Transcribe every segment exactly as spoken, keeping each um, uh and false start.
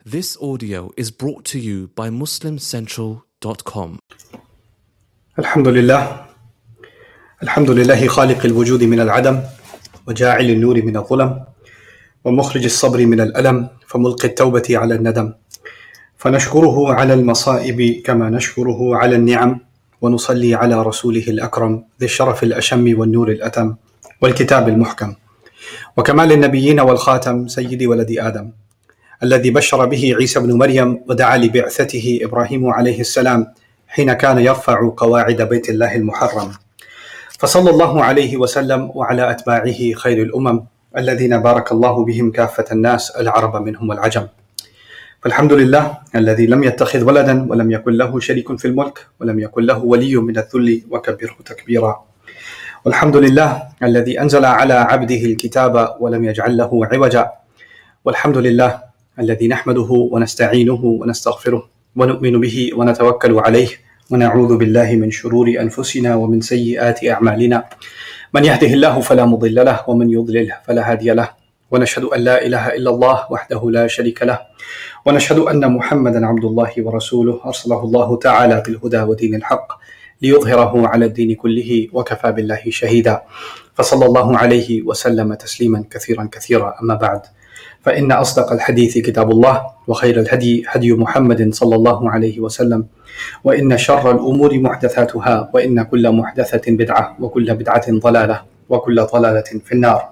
This audio is brought to you by muslim central dot com. الحمد لله الحمد لله خالق الوجود من العدم وجاعل النور من الظلم ومخرج الصبر من الألم فملقي التوبة على الندم فنشكره على المصائب كما نشكره على النعم ونصلي على رسوله الأكرم ذي الشرف الأشم والنور الأتم والكتاب المحكم وكمال النبيين والخاتم سيد ولد آدم الذي بشر به عيسى بن مريم ودعا لبعثته إبراهيم عليه السلام حين كان يرفع قواعد بيت الله المحرم، فصلى الله عليه وسلم وعلى أتباعه خير الأمم الذين بارك الله بهم كافة الناس العرب منهم والعجم. فالحمد لله الذي لم يتخذ ولدا ولم يكن له شريك في الملك ولم يكن له ولي من الذل وكبره تكبيرا. والحمد لله الذي أنزل على عبده الكتاب ولم يجعل له عوجا. والحمد لله الذي نحمده ونستعينه ونستغفره ونؤمن به ونتوكل عليه ونعوذ بالله من شرور أنفسنا ومن سيئات أعمالنا، من يهده الله فلا مضل له ومن يضلل فلا هادي له، ونشهد أن لا إله إلا الله وحده لا شريك له، ونشهد أن محمدا عبد الله ورسوله أرسله الله تعالى بالهدى ودين الحق ليظهره على الدين كله وكفى بالله شهيدا، فصلى الله عليه وسلم تسليما كثيرا كثيرا. أما بعد، فإن أصدق الحديث كتاب الله وخير الهدي هدي محمد صلى الله عليه وسلم، وإن شر الأمور محدثاتها وإن كل محدثة بدعة وكل بدعة ضلالة وكل ضلالة في النار.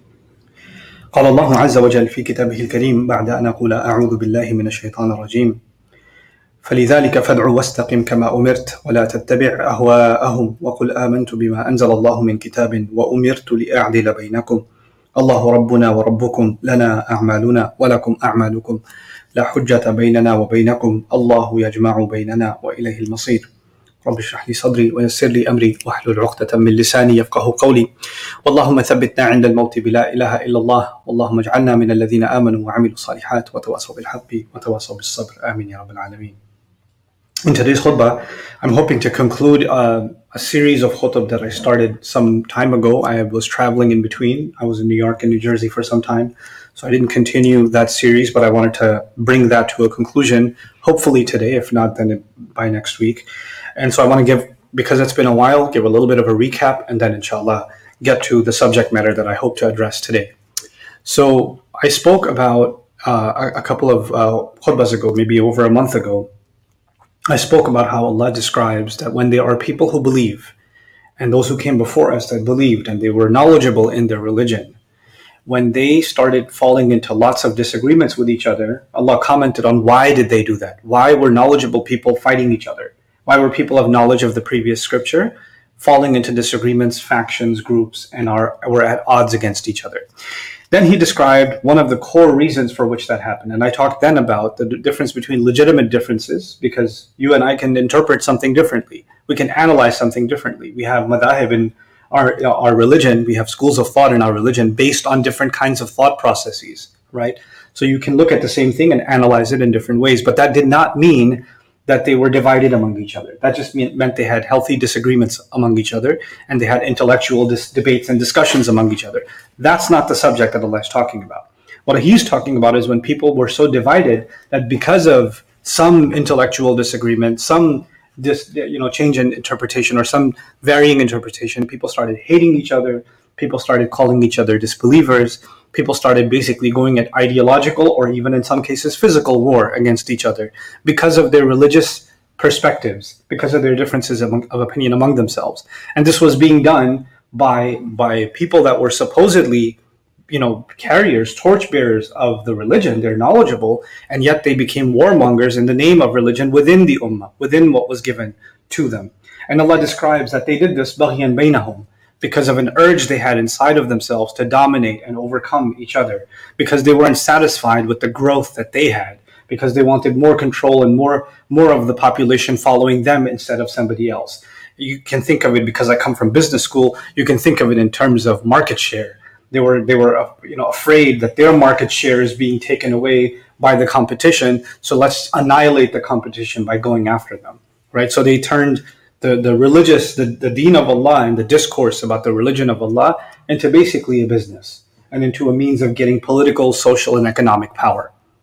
قال الله عز وجل في كتابه الكريم بعد أن أقول أعوذ بالله من الشيطان الرجيم: فلذلك فادع واستقم كما أمرت ولا تتبع أهواءهم وقل آمنت بما أنزل الله من كتاب وأمرت لأعدل بينكم الله ربنا وربكم لنا أعمالنا ولكم أعمالكم لا حجة بيننا وبينكم الله يجمع بيننا وإليه المصير. رب اشرح لي صدري ويسر لي أمري واحلل عقدة من لساني يفقه قولي. واللهم ثبتنا عند الموت بلا إله إلا الله، واللهم اجعلنا من الذين آمنوا وعملوا الصالحات وتواصوا بالحق وتواصوا بالصبر. آمين يا رب العالمين. In today's khutbah, I'm hoping to conclude uh, a series of khutbah that I started some time ago. I was traveling in between. I was in New York and New Jersey for some time, so I didn't continue that series, but I wanted to bring that to a conclusion, hopefully today, if not then by next week. And so I want to give, because it's been a while, give a little bit of a recap and then inshallah get to the subject matter that I hope to address today. So I spoke about uh, a, a couple of uh, khutbahs ago, maybe over a month ago, I spoke about how Allah describes that when there are people who believe and those who came before us that believed and they were knowledgeable in their religion, when they started falling into lots of disagreements with each other, Allah commented on why did they do that? Why were knowledgeable people fighting each other? Why were people of knowledge of the previous scripture falling into disagreements, factions, groups, and are were at odds against each other? Then he described one of the core reasons for which that happened. And I talked then about the difference between legitimate differences, because you and I can interpret something differently. We can analyze something differently. We have madhahib in our, our religion. We have schools of thought in our religion based on different kinds of thought processes, right? So you can look at the same thing and analyze it in different ways. But that did not mean that they were divided among each other. That just meant they had healthy disagreements among each other and they had intellectual dis- debates and discussions among each other. That's not the subject that Allah is talking about. What He's talking about is when people were so divided that because of some intellectual disagreement, some dis- you know, change in interpretation or some varying interpretation, people started hating each other, people started calling each other disbelievers, people started basically going at ideological or even in some cases physical war against each other because of their religious perspectives, because of their differences among, of opinion among themselves. And this was being done by by people that were supposedly, you know, carriers, torchbearers of the religion. They're knowledgeable, and yet they became warmongers in the name of religion within the ummah, within what was given to them. And Allah describes that they did this baghyan bainahum, because of an urge they had inside of themselves to dominate and overcome each other, because they weren't satisfied with the growth that they had, because they wanted more control and more more of the population following them instead of somebody else. You can think of it, because I come from business school, you can think of it in terms of market share. They were they were uh, you know afraid that their market share is being taken away by the competition, so let's annihilate the competition by going after them, right? So they turned the, the religious, the, the deen of Allah and the discourse about the religion of Allah into basically a business and into a means of getting political, social, and economic power.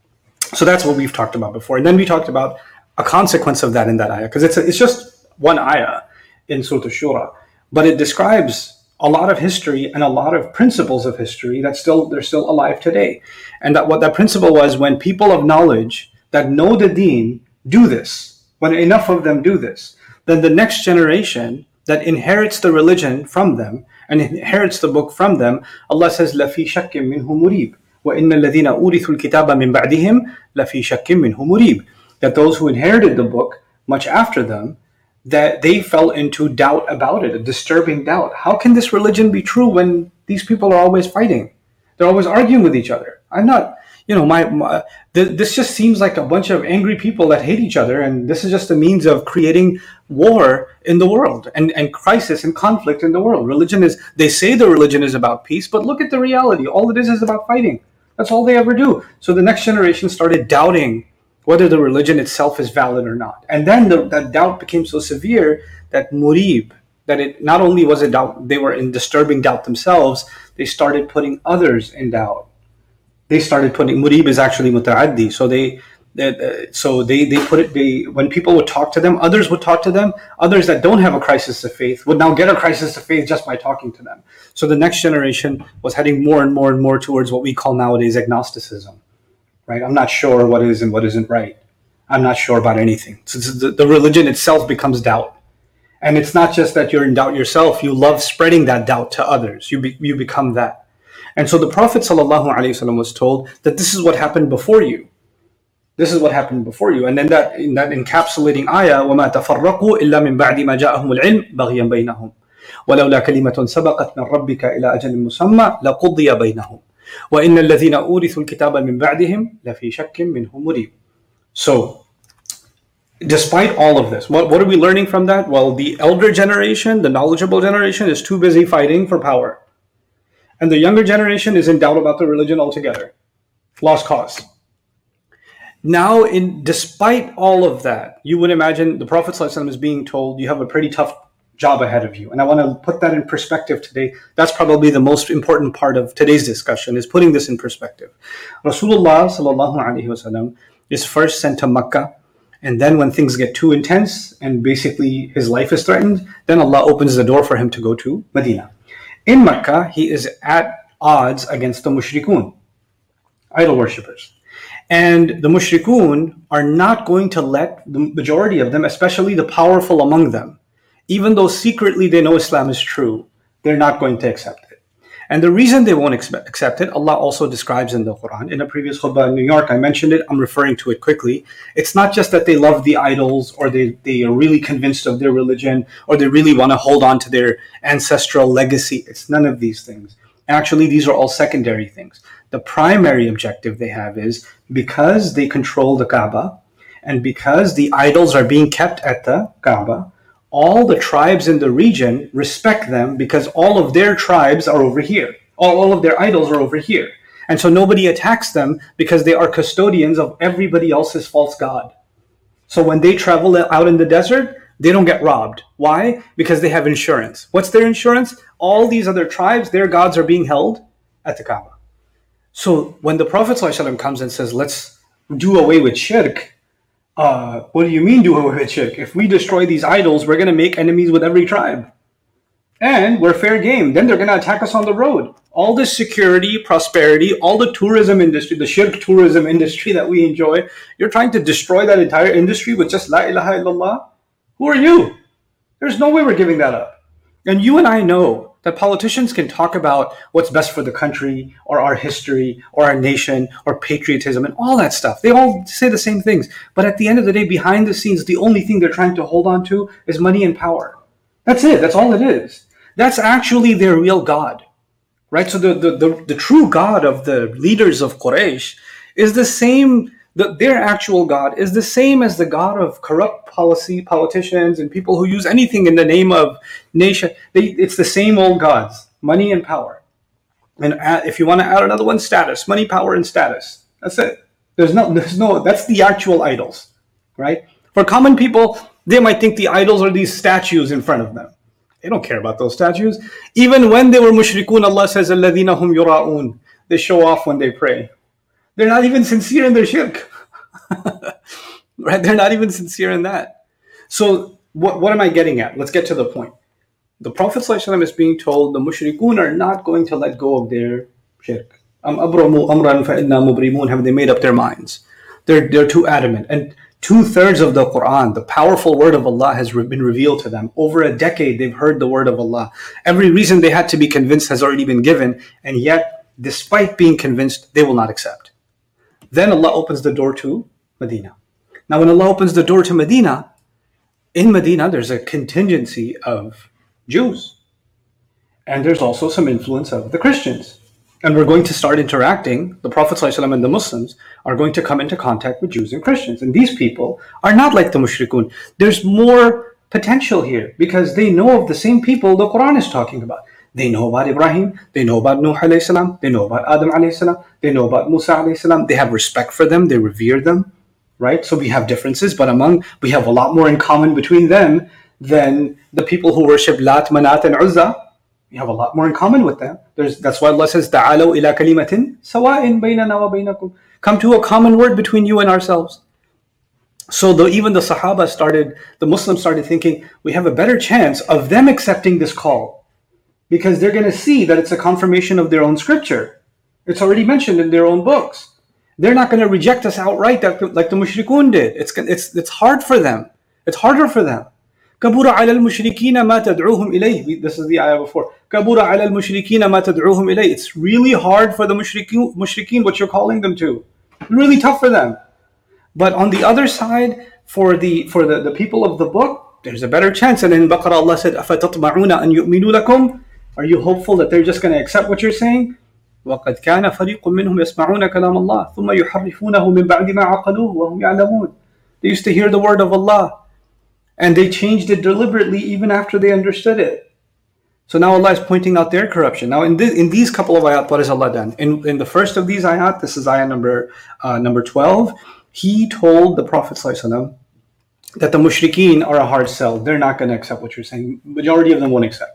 So that's what we've talked about before. And then we talked about a consequence of that in that ayah, because it's, a, it's just one ayah in Surah Ash-Shura, but it describes a lot of history and a lot of principles of history that still they're still alive today. And that what that principle was, when people of knowledge that know the deen do this, when enough of them do this, then the next generation that inherits the religion from them and inherits the book from them, Allah says, لَفِي شَكٍّ مِّنْهُ مُرِيبٍ وَإِنَّ الَّذِينَ أُورِثُوا الْكِتَابَ مِنْ بَعْدِهِمْ لَفِي شَكٍّ مِّنْهُ مُرِيبٍ. That those who inherited the book much after them, that they fell into doubt about it, a disturbing doubt. How can this religion be true when these people are always fighting? They're always arguing with each other. I'm not, you know, my, my th- this just seems like a bunch of angry people that hate each other, and this is just a means of creating war in the world and, and crisis and conflict in the world. Religion is, they say the religion is about peace, but look at the reality. All it is is about fighting. That's all they ever do. So the next generation started doubting whether the religion itself is valid or not. And then the, that doubt became so severe that murib, that it not only was a doubt, they were in disturbing doubt themselves, they started putting others in doubt. They started putting, murib is actually muta'addi, so they, they so they, they put it, they, when people would talk to them, others would talk to them, others that don't have a crisis of faith would now get a crisis of faith just by talking to them. So the next generation was heading more and more and more towards what we call nowadays agnosticism. Right? I'm not sure what is and what isn't right. I'm not sure about anything. So the, the religion itself becomes doubt. And it's not just that you're in doubt yourself. You love spreading that doubt to others. You be, you become that. And so the Prophet ﷺ was told that this is what happened before you. This is what happened before you. And then that, in that encapsulating ayah, وَمَا تَفَرَّقُوا إِلَّا مِنْ بَعْدِ مَا جَاءَهُمُ الْعِلْمُ بَغْيًا بَيْنَهُمْ وَلَوْلَا كَلِمَةٌ سَبَقَتْ مِنْ رَبِّكَ إِلَى أَجَلٍ مُّسَمًّى لَقُضِيَ بَيْنَهُمْ وَإِنَّ الَّذِينَ أُورِثُوا الْكِتَابَ مِنْ بَعْدِهِمْ لَفِي شَكٍّ مِّنْهُ مُرِيبٍ. So, despite all of this, what, what are we learning from that? Well, the elder generation, the knowledgeable generation, is too busy fighting for power. And the younger generation is in doubt about the religion altogether. Lost cause. Now, in despite all of that, you would imagine the Prophet ﷺ is being told you have a pretty tough job ahead of you. And I want to put that in perspective today. That's probably the most important part of today's discussion, is putting this in perspective. Rasulullah sallallahu alaihi wasallam is first sent to Makkah, and then when things get too intense and basically his life is threatened, then Allah opens the door for him to go to Medina. In Makkah, he is at odds against the mushrikun, idol worshippers. And the mushrikun are not going to let the majority of them, especially the powerful among them, even though secretly they know Islam is true, they're not going to accept it. And the reason they won't accept it, Allah also describes in the Quran. In a previous khutbah in New York, I mentioned it, I'm referring to it quickly. It's not just that they love the idols, or they, they are really convinced of their religion, or they really want to hold on to their ancestral legacy. It's none of these things. Actually, these are all secondary things. The primary objective they have is, because they control the Kaaba, and because the idols are being kept at the Kaaba, all the tribes in the region respect them because all of their tribes are over here. All, all of their idols are over here. And so nobody attacks them because they are custodians of everybody else's false god. So when they travel out in the desert, they don't get robbed. Why? Because they have insurance. What's their insurance? All these other tribes, their gods are being held at the Kaaba. So when the Prophet ﷺ comes and says, let's do away with shirk, Uh, what do you mean do away with shirk? If we destroy these idols, we're going to make enemies with every tribe. And we're fair game. Then they're going to attack us on the road. All this security, prosperity, all the tourism industry, the shirk tourism industry that we enjoy, you're trying to destroy that entire industry with just la ilaha illallah? Who are you? There's no way we're giving that up. And you and I know that politicians can talk about what's best for the country, or our history, or our nation, or patriotism, and all that stuff. They all say the same things. But at the end of the day, behind the scenes, the only thing they're trying to hold on to is money and power. That's it. That's all it is. That's actually their real God. Right? So the, the, the, the true God of the leaders of Quraysh is the same, the, their actual God is the same as the God of corrupt policy, politicians, and people who use anything in the name of nation. They, it's the same old gods, money and power. And add, if you want to add another one, status, money, power, and status. That's it. There's no, there's no, that's the actual idols, right? For common people, they might think the idols are these statues in front of them. They don't care about those statues. Even when they were mushrikun, Allah says, الَّذِينَ هُمْ يُرَاءُونَ. They show off when they pray. They're not even sincere in their shirk. Right? They're not even sincere in that. So what, what am I getting at? Let's get to the point. The Prophet ﷺ is being told the mushrikun are not going to let go of their shirk. Am abramu amran fa inna mubrimun. Have they made up their minds? They're, they're too adamant. And two-thirds of the Quran, the powerful word of Allah, has been revealed to them. Over a decade, they've heard the word of Allah. Every reason they had to be convinced has already been given. And yet, despite being convinced, they will not accept. Then Allah opens the door to Medina. Now, when Allah opens the door to Medina, in Medina, there's a contingency of Jews. And there's also some influence of the Christians. And we're going to start interacting, the Prophet ﷺ and the Muslims are going to come into contact with Jews and Christians. And these people are not like the mushrikun. There's more potential here because they know of the same people the Quran is talking about. They know about Ibrahim, they know about Nuh alayhi salam, they know about Adam alayhi salam, they know about Musa alayhi salam. They have respect for them, they revere them, right? So we have differences, but among, we have a lot more in common between them than the people who worship Lat, Manat, and Uzza. We have a lot more in common with them. There's, that's why Allah says, "Ta'alaw ila kalimatin sawa'in baynana wa baynakum." Come to a common word between you and ourselves. So the, even the Sahaba started, the Muslims started thinking, we have a better chance of them accepting this call because they're going to see that it's a confirmation of their own scripture. It's already mentioned in their own books. They're not going to reject us outright like the mushrikun did. It's, it's, it's hard for them. It's harder for them. كَبُرَ عَلَى الْمُشْرِكِينَ مَا تَدْعُوهُمْ إِلَيْهِ. This is the ayah before. كَبُرَ عَلَى الْمُشْرِكِينَ مَا تَدْعُوهُمْ إِلَيْهِ. It's really hard for the mushrikeen, mushrikeen what you're calling them to. Really tough for them. But on the other side, for the for the, the people of the book, there's a better chance. And in Baqarah, Allah said, أَفَتَطْمَعُونَ أَن يُؤْمِنُوا لَكُمْ. Are you hopeful that they're just going to accept what you're saying? وَقَدْ كَانَ فَرِيقٌ مِّنْهُمْ يَسْمَعُونَ كَلَامَ اللَّهِ ثُمَّ يُحَرِّفُونَهُ مِنْ بَعْدِ مَا عَقَلُوهُ وَهُمْ يَعْلَمُونَ. They used to hear the word of Allah, and they changed it deliberately even after they understood it. So now Allah is pointing out their corruption. Now in this, in these couple of ayat, what has Allah done? In, in the first of these ayat, this is ayah number uh, number twelve, He told the Prophet ﷺ that the mushrikeen are a hard sell. They're not going to accept what you're saying. Majority of them won't accept.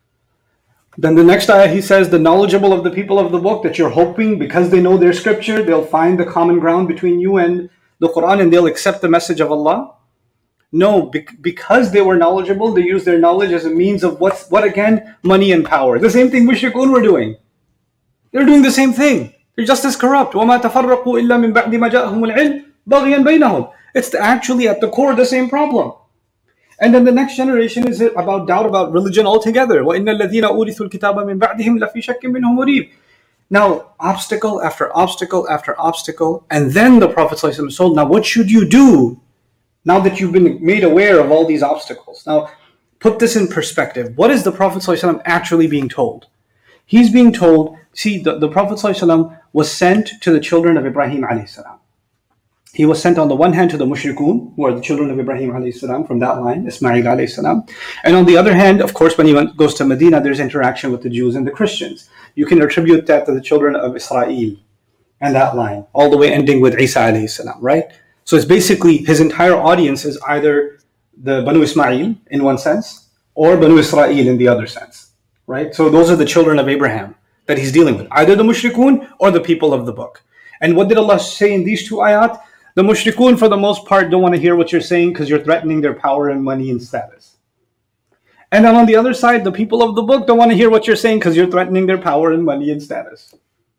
Then the next ayah, He says, the knowledgeable of the people of the book, that you're hoping because they know their scripture, they'll find the common ground between you and the Quran and they'll accept the message of Allah. No, because they were knowledgeable, they used their knowledge as a means of what's, what again? Money and power. The same thing mushrikun were doing. They're doing the same thing. They're just as corrupt. وَمَا تَفَرَّقُوا إِلَّا مِن بَعْدِ مَا جَاءَهُمُ الْعِلْمُ بَغْيًا بَيْنَهُم. It's actually at the core the same problem. And then the next generation is about doubt about religion altogether. وَإِنَّ الَّذِينَ أُورِثُوا الْكِتَابَ مِن بَعْدِهِمْ لَفِي شَكٍّ مِّنْهُ مُرِيبٍ. Now, obstacle after obstacle after obstacle. And then the Prophet ﷺ told, now what should you do now that you've been made aware of all these obstacles? Now, put this in perspective. What is the Prophet ﷺ actually being told? He's being told, see, the, the Prophet ﷺ was sent to the children of Ibrahim alayhi salam. He was sent on the one hand to the mushrikun, who are the children of Ibrahim alayhi salam, from that line, Ismail alayhi salam. And on the other hand, of course, when he went, goes to Medina, there's interaction with the Jews and the Christians. You can attribute that to the children of Israel and that line, all the way ending with Isa alayhi salam, right? So it's basically his entire audience is either the Banu Ismail in one sense or Banu Israel in the other sense, right? So those are the children of Abraham that he's dealing with, either the mushrikun or the people of the book. And what did Allah say in these two ayat? The mushrikun, for the most part, don't want to hear what you're saying because you're threatening their power and money and status. And then on the other side, the people of the book don't want to hear what you're saying because you're threatening their power and money and status.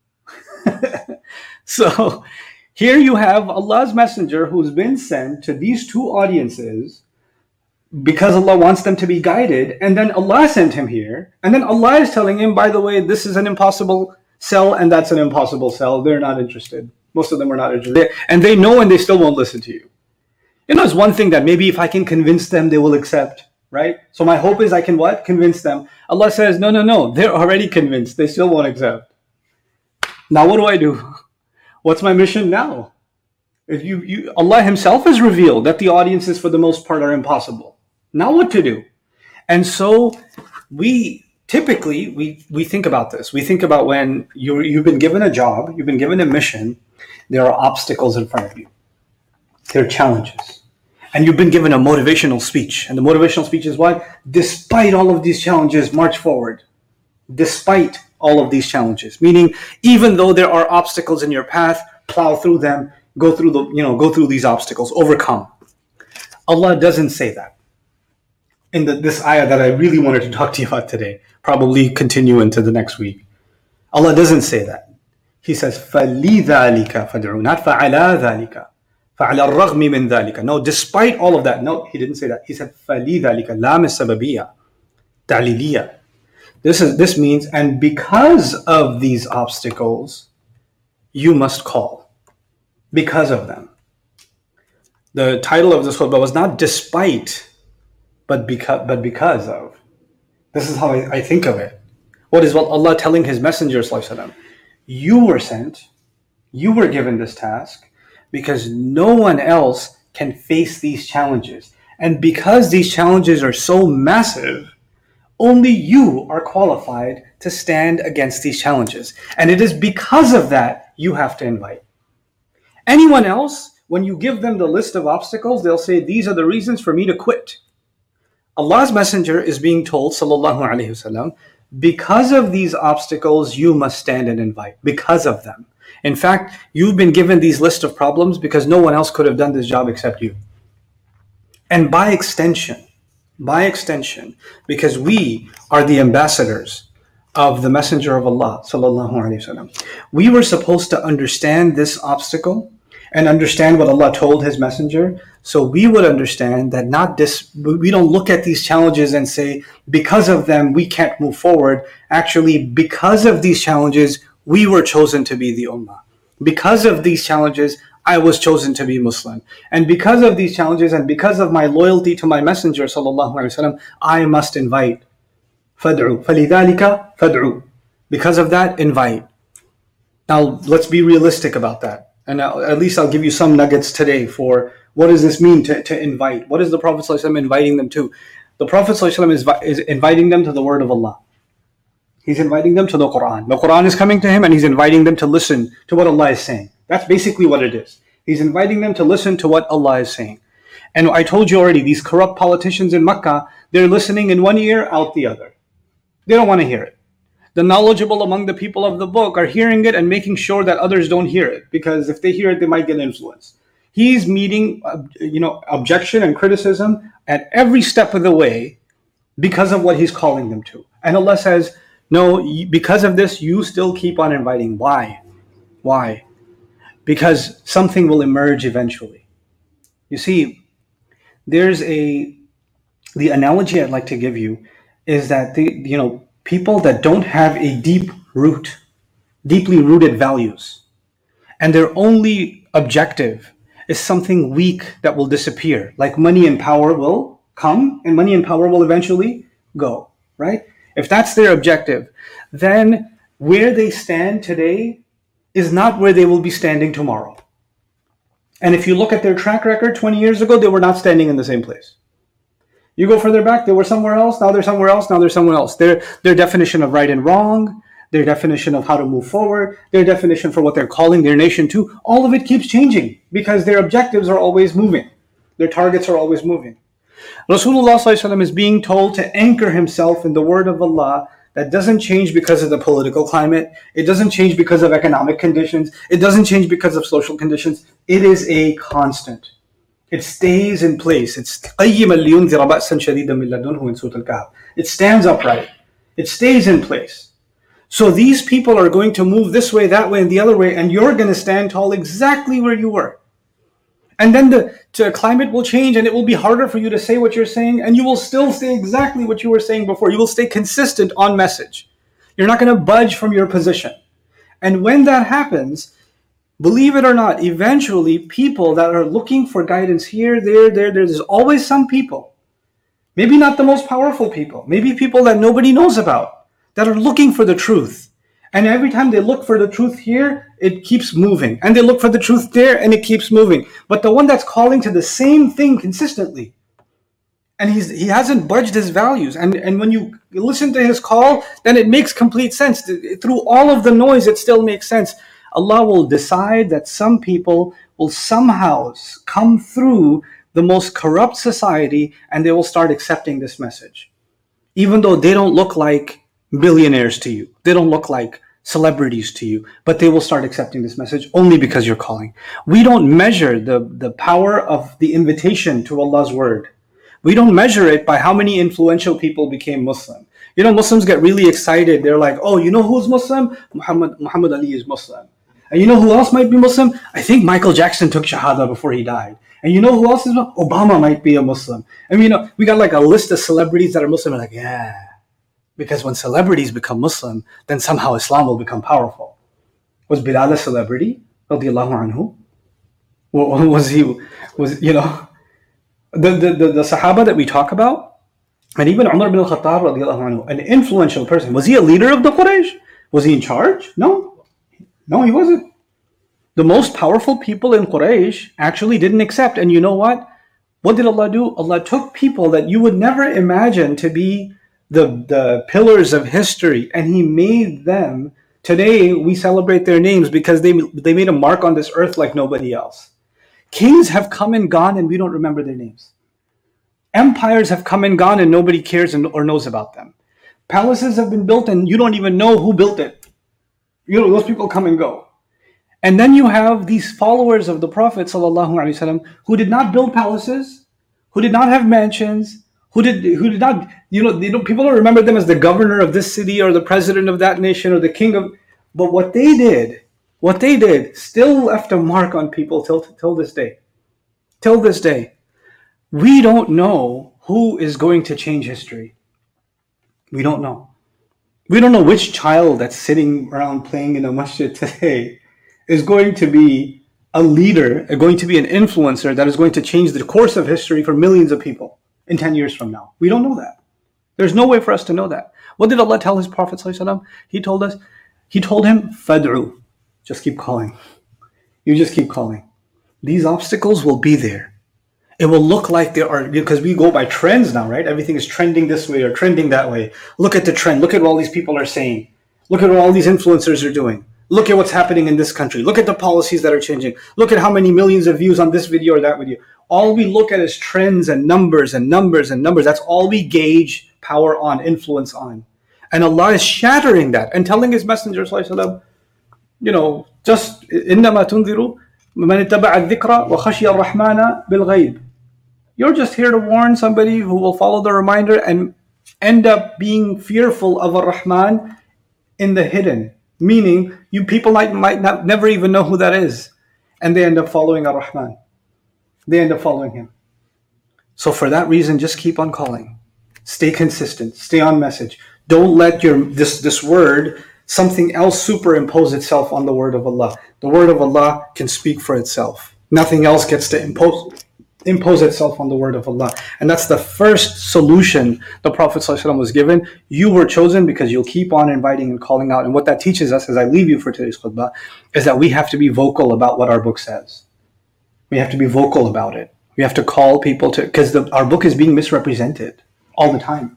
So here you have Allah's messenger who's been sent to these two audiences because Allah wants them to be guided, and then Allah sent him here, and then Allah is telling him, by the way, this is an impossible sell and that's an impossible sell. They're not interested. Most of them are not interested. And they know and they still won't listen to you. You know, it's one thing that maybe if I can convince them, they will accept, right? So my hope is I can what? Convince them. Allah says, no, no, no. They're already convinced. They still won't accept. Now what do I do? What's my mission now? If you, you, Allah himself has revealed that the audiences for the most part are impossible. Now what to do? And so we typically, we, we think about this. We think about when you, you've been given a job, you've been given a mission, there are obstacles in front of you. There are challenges. And you've been given a motivational speech. And the motivational speech is what? Despite all of these challenges, march forward. Despite all of these challenges. Meaning, even though there are obstacles in your path, plow through them, go through the, you know, go through these obstacles, overcome. Allah doesn't say that. In the, this ayah that I really wanted to talk to you about today, probably continue into the next week. Allah doesn't say that. He says, فَلِذَلِكَ فَادْعُوا, not فَعَلَى ذَلِكَ, فَعَلَى الرَّغْمِ مِنْ ذَلِكَ. No, despite all of that. No, he didn't say that. He said, فَلِذَلِكَ, لَامِ السَّبَبِيَّة, تَعْلِيلِيَّة. This is this means, and because of these obstacles, you must call. Because of them. The title of this khutbah was not despite, but because, but because of. This is how I, I think of it. What is what Allah telling His Messenger sallallahu alaihi wasallam? You were sent, you were given this task, because no one else can face these challenges. And because these challenges are so massive, only you are qualified to stand against these challenges. And it is because of that you have to invite. Anyone else, when you give them the list of obstacles, they'll say, these are the reasons for me to quit. Allah's Messenger is being told, sallallahu alaihi wasallam, because of these obstacles, you must stand and invite. Because of them. In fact, you've been given these list of problems because no one else could have done this job except you. And by extension, by extension, because we are the ambassadors of the Messenger of Allah, sallallahu alaihi wasallam, we were supposed to understand this obstacle and understand what Allah told His Messenger, so we would understand that not this, we don't look at these challenges and say, because of them, we can't move forward. Actually, because of these challenges, we were chosen to be the Ummah. Because of these challenges, I was chosen to be Muslim. And because of these challenges and because of my loyalty to my Messenger, sallallahu alaihi wasallam, I must invite. فَادْعُوا فَلِذَلِكَ فَادْعُوا. Because of that, invite. Now, let's be realistic about that. And at least I'll give you some nuggets today for what does this mean to, to invite? What is the Prophet ﷺ inviting them to? The Prophet ﷺ is, is inviting them to the word of Allah. He's inviting them to the Quran. The Quran is coming to him and he's inviting them to listen to what Allah is saying. That's basically what it is. He's inviting them to listen to what Allah is saying. And I told you already, these corrupt politicians in Makkah, they're listening in one ear, out the other. They don't want to hear it. The knowledgeable among the people of the book are hearing it and making sure that others don't hear it, because if they hear it, they might get influenced. He's meeting, uh, you know, objection and criticism at every step of the way because of what he's calling them to. And Allah says, no, because of this, you still keep on inviting. Why? Why? Because something will emerge eventually. You see, there's a, the analogy I'd like to give you is that, the, you know, people that don't have a deep root, deeply rooted values, and their only objective is something weak that will disappear, like money and power will come, and money and power will eventually go, right? If that's their objective, then where they stand today is not where they will be standing tomorrow. And if you look at their track record, twenty years ago, they were not standing in the same place. You go further back, they were somewhere else, now they're somewhere else, now they're somewhere else. Their, their definition of right and wrong, their definition of how to move forward, their definition for what they're calling their nation to, all of it keeps changing because their objectives are always moving. Their targets are always moving. Rasulullah sallallahu alaihi wasallam is being told to anchor himself in the word of Allah that doesn't change because of the political climate. It doesn't change because of economic conditions. It doesn't change because of social conditions. It is a constant. It stays in place. It's It stands upright. It stays in place. So these people are going to move this way, that way, and the other way, and you're going to stand tall exactly where you were. And then the, the climate will change, and it will be harder for you to say what you're saying, and you will still say exactly what you were saying before. You will stay consistent on message. You're not going to budge from your position. And when that happens, believe it or not, eventually people that are looking for guidance here, there, there, there, there's always some people, maybe not the most powerful people, maybe people that nobody knows about, that are looking for the truth. And every time they look for the truth here, it keeps moving. And they look for the truth there, and it keeps moving. But the one that's calling to the same thing consistently, and he's he hasn't budged his values. And, and when you listen to his call, then it makes complete sense. Through all of the noise, it still makes sense. Allah will decide that some people will somehow come through the most corrupt society, and they will start accepting this message. Even though they don't look like billionaires to you. They don't look like celebrities to you, but they will start accepting this message only because you're calling. We don't measure the, the power of the invitation to Allah's word. We don't measure it by how many influential people became Muslim. You know, Muslims get really excited. They're like, oh, you know who's Muslim? Muhammad, Muhammad Ali is Muslim. And you know who else might be Muslim? I think Michael Jackson took Shahada before he died. And you know who else is Muslim? Obama might be a Muslim. I mean, you know, we got like a list of celebrities that are Muslim. We're like, yeah. Because when celebrities become Muslim, then somehow Islam will become powerful. Was Bilal a celebrity? Radiallahu anhu. Was he, was, you know, the, the, the, the Sahaba that we talk about, and even Umar bin al-Khattab, radiallahu anhu, an influential person. Was he a leader of the Quraysh? Was he in charge? No. No, he wasn't. The most powerful people in Quraysh actually didn't accept. And you know what? What did Allah do? Allah took people that you would never imagine to be the, the pillars of history, and He made them. Today, we celebrate their names because they, they made a mark on this earth like nobody else. Kings have come and gone, and we don't remember their names. Empires have come and gone, and nobody cares and, or knows about them. Palaces have been built, and you don't even know who built it. You know, those people come and go. And then you have these followers of the Prophet ﷺ who did not build palaces, who did not have mansions, who did who did not, you know, they don't, people don't remember them as the governor of this city or the president of that nation or the king of, but what they did, what they did still left a mark on people till, till this day. Till this day. We don't know who is going to change history. We don't know. We don't know which child that's sitting around playing in a masjid today is going to be a leader, going to be an influencer that is going to change the course of history for millions of people in ten years from now. We don't know that. There's no way for us to know that. What did Allah tell His Prophet ﷺ? He told us, He told him, Fad'u. Just keep calling. You just keep calling. These obstacles will be there. It will look like there are, because we go by trends now, right? Everything is trending this way or trending that way. Look at the trend. Look at what all these people are saying. Look at what all these influencers are doing. Look at what's happening in this country. Look at the policies that are changing. Look at how many millions of views on this video or that video. All we look at is trends and numbers and numbers and numbers. That's all we gauge power on, influence on. And Allah is shattering that and telling His Messenger, sallallahu, you know, just إِنَّمَا تُنذِرُ مَنِ اتَّبَعَ الذِّكْرَ وَخَشِيَ الرَّحْمَنَ بِالْغَيْبِ. You're just here to warn somebody who will follow the reminder and end up being fearful of Ar-Rahman in the hidden. Meaning, you people might, might not never even know who that is. And they end up following Ar-Rahman. They end up following Him. So for that reason, just keep on calling. Stay consistent. Stay on message. Don't let your this, this word, something else superimpose itself on the word of Allah. The word of Allah can speak for itself. Nothing else gets to impose impose itself on the word of Allah. And that's the first solution the Prophet ﷺ was given. You were chosen because you'll keep on inviting and calling out. And what that teaches us, as I leave you for today's khutbah, is that we have to be vocal about what our book says. We have to be vocal about it. We have to call people to, because our book is being misrepresented all the time.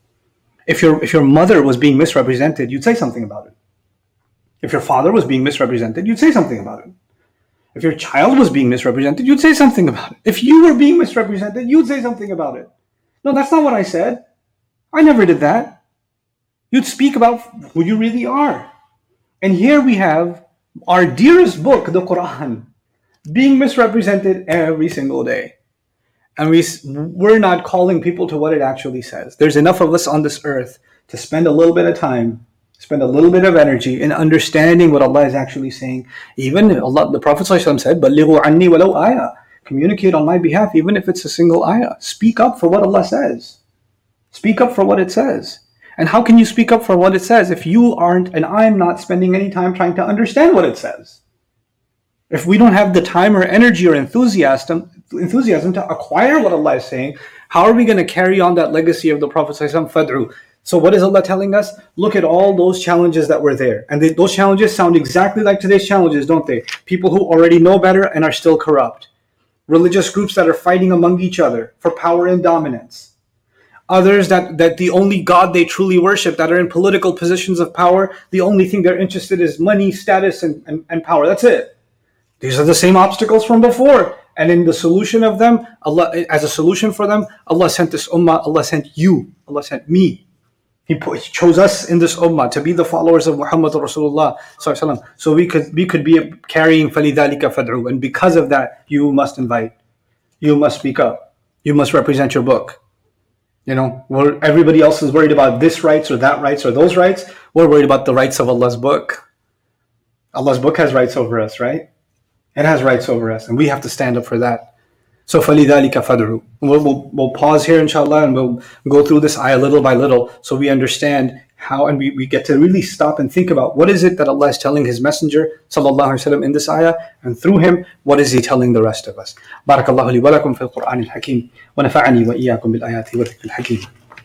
If your if your mother was being misrepresented, you'd say something about it. If your father was being misrepresented, you'd say something about it. If your child was being misrepresented, you'd say something about it. If you were being misrepresented, you'd say something about it. No, that's not what I said. I never did that. You'd speak about who you really are. And here we have our dearest book, the Quran, being misrepresented every single day. And we, we're not calling people to what it actually says. There's enough of us on this earth to spend a little bit of time, spend a little bit of energy in understanding what Allah is actually saying. Even Allah, the Prophet ﷺ said, "Ballighu anni walau ayah." Communicate on my behalf, even if it's a single ayah. Speak up for what Allah says. Speak up for what it says. And how can you speak up for what it says if you aren't and I'm not spending any time trying to understand what it says? If we don't have the time or energy or enthusiasm, enthusiasm to acquire what Allah is saying, how are we going to carry on that legacy of the Prophet ﷺ? Fad'u. So what is Allah telling us? Look at all those challenges that were there. And they, those challenges sound exactly like today's challenges, don't they? People who already know better and are still corrupt. Religious groups that are fighting among each other for power and dominance. Others that, that the only God they truly worship, that are in political positions of power, the only thing they're interested in is money, status, and, and, and power. That's it. These are the same obstacles from before. And in the solution of them, Allah, as a solution for them, Allah sent this ummah, Allah sent you, Allah sent me. He, put, he chose us in this ummah to be the followers of Muhammad Rasulullah sallallahu alaihi wasallam, so we could we could be carrying فَلِذَلِكَ فَادْعُوا, and because of that, you must invite, you must speak up, you must represent your book. You know, where everybody else is worried about this rights or that rights or those rights, we're worried about the rights of Allah's book. Allah's book has rights over us, right? It has rights over us, and we have to stand up for that. So فَلِذَلِكَ فَادْعُوا. We'll, we'll, we'll pause here, inshallah, and we'll go through this ayah little by little so we understand how, and we, we get to really stop and think about what is it that Allah is telling His Messenger sallallahu alaihi wasallam in this ayah, and through him, what is He telling the rest of us. Barakallahu li wa lakum fil Qur'an al-Hakim wa nafa'ani wa iyyakum bil ayati wa dhikr al-Hakim.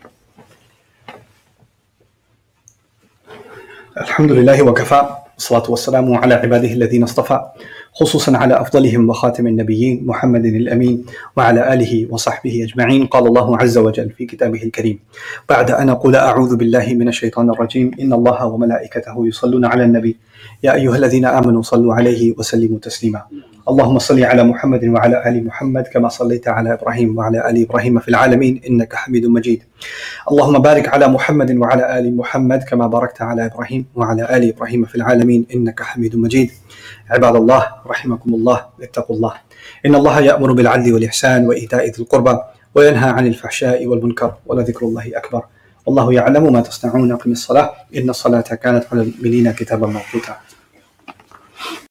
Alhamdulillahi wa kafa. والصلاة والسلام على عباده الذين اصطفى خصوصا على أفضلهم وخاتم النبيين محمد الأمين وعلى آله وصحبه أجمعين. قال الله عز وجل في كتابه الكريم بعد أن أقول أعوذ بالله من الشيطان الرجيم إن الله وملائكته يصلون على النبي يا أيها الذين آمنوا صلوا عليه وسلموا تسليما. اللهم صل على محمد وعلى آل محمد كما صليت على إبراهيم وعلى آل إبراهيم في العالمين إنك حميد مجيد. اللهم بارك على محمد وعلى آل محمد كما باركت على إبراهيم وعلى آل إبراهيم في العالمين إنك حميد مجيد. عباد الله رحمكم الله، اتقوا الله. إن الله يأمر بالعدل والإحسان وإيتاء ذي القربى وينهى عن الفحشاء والمنكر ولذكر الله أكبر والله يعلم ما تصنعون. أقم الصلاة إن الصلاة كانت على المؤمنين كتابا موقوتا.